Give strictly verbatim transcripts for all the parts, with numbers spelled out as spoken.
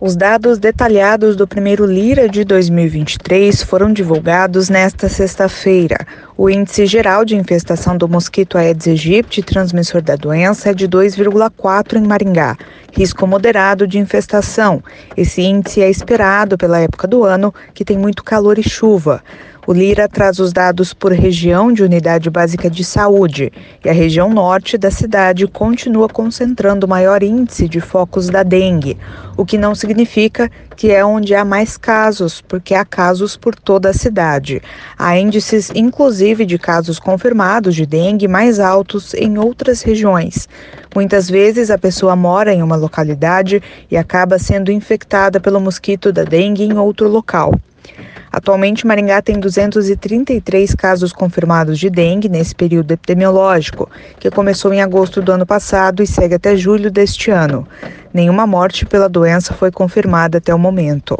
Os dados detalhados do primeiro Lira de dois mil e vinte e três foram divulgados nesta sexta-feira. O índice geral de infestação do mosquito Aedes aegypti, transmissor da doença, é de dois vírgula quatro em Maringá, risco moderado de infestação. Esse índice é esperado pela época do ano, que tem muito calor e chuva. O Lira traz os dados por região de unidade básica de saúde e a região norte da cidade continua concentrando o maior índice de focos da dengue, o que não significa que é onde há mais casos, porque há casos por toda a cidade. Há índices, inclusive, de casos confirmados de dengue mais altos em outras regiões. Muitas vezes a pessoa mora em uma localidade e acaba sendo infectada pelo mosquito da dengue em outro local. Atualmente, Maringá tem duzentos e trinta e três casos confirmados de dengue nesse período epidemiológico, que começou em agosto do ano passado e segue até julho deste ano. Nenhuma morte pela doença foi confirmada até o momento.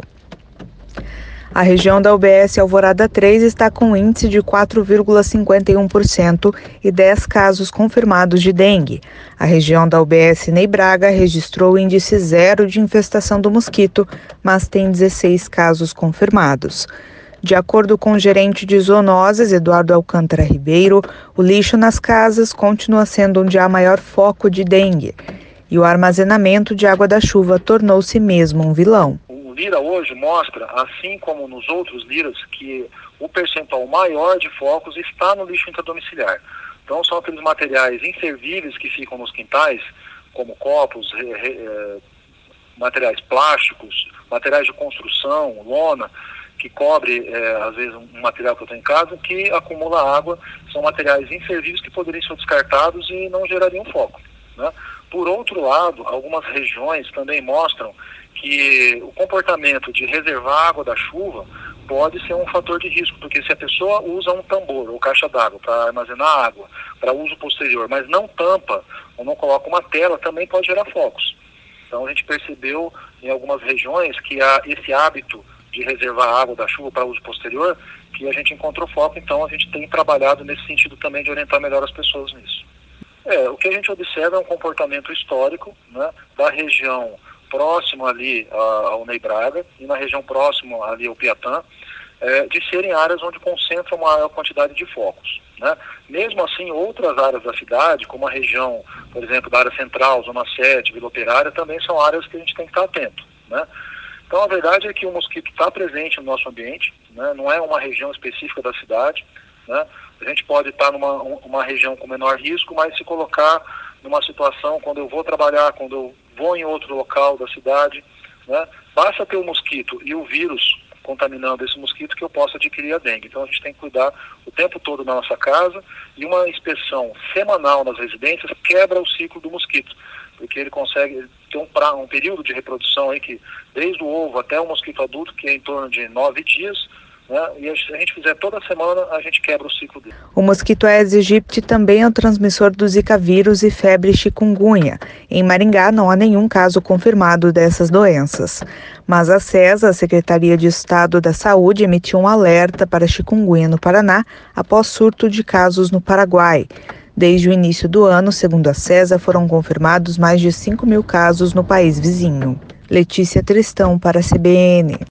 A região da U B S Alvorada três está com índice de quatro vírgula cinquenta e um por cento e dez casos confirmados de dengue. A região da U B S Ney Braga registrou índice zero de infestação do mosquito, mas tem dezesseis casos confirmados. De acordo com o gerente de zoonoses, Eduardo Alcântara Ribeiro, o lixo nas casas continua sendo onde há maior foco de dengue. E o armazenamento de água da chuva tornou-se mesmo um vilão. O Lira hoje mostra, assim como nos outros Liras, que o percentual maior de focos está no lixo intradomiciliar. Então são aqueles materiais inservíveis que ficam nos quintais, como copos, re, re, eh, materiais plásticos, materiais de construção, lona, que cobre, eh, às vezes, um material que eu tenho em casa, que acumula água. São materiais inservíveis que poderiam ser descartados e não gerariam foco, né? Por outro lado, algumas regiões também mostram que o comportamento de reservar água da chuva pode ser um fator de risco, porque se a pessoa usa um tambor ou caixa d'água para armazenar água para uso posterior, mas não tampa ou não coloca uma tela, também pode gerar focos. Então a gente percebeu em algumas regiões que há esse hábito de reservar água da chuva para uso posterior, que a gente encontrou foco. Então a gente tem trabalhado nesse sentido também de orientar melhor as pessoas nisso. É, o que a gente observa é um comportamento histórico, né, da região próxima ali ao Ney Braga e na região próxima ali ao Piatã, é, de serem áreas onde concentram maior quantidade de focos, né? Mesmo assim, outras áreas da cidade, como a região, por exemplo, da área central, Zona sete, Vila Operária, também são áreas que a gente tem que estar atento, né? Então, a verdade é que o mosquito está presente no nosso ambiente, né? Não é uma região específica da cidade, né? A gente pode estar numa uma região com menor risco, mas se colocar numa situação quando eu vou trabalhar, quando eu vou em outro local da cidade, né, basta ter o mosquito e o vírus contaminando esse mosquito que eu possa adquirir a dengue. Então a gente tem que cuidar o tempo todo na nossa casa, e uma inspeção semanal nas residências quebra o ciclo do mosquito, porque ele consegue ter um, pra, um período de reprodução aí que, desde o ovo até o mosquito adulto, que é em torno de nove dias, né? E se a gente fizer toda semana, a gente quebra o ciclo dele. O mosquito Aedes aegypti também é o transmissor do Zika vírus e febre chikungunya. Em Maringá não há nenhum caso confirmado dessas doenças. Mas a SESA, a Secretaria de Estado da Saúde, emitiu um alerta para chikungunya no Paraná após surto de casos no Paraguai. Desde o início do ano, segundo a SESA, foram confirmados mais de cinco mil casos no país vizinho. Letícia Tristão para a C B N.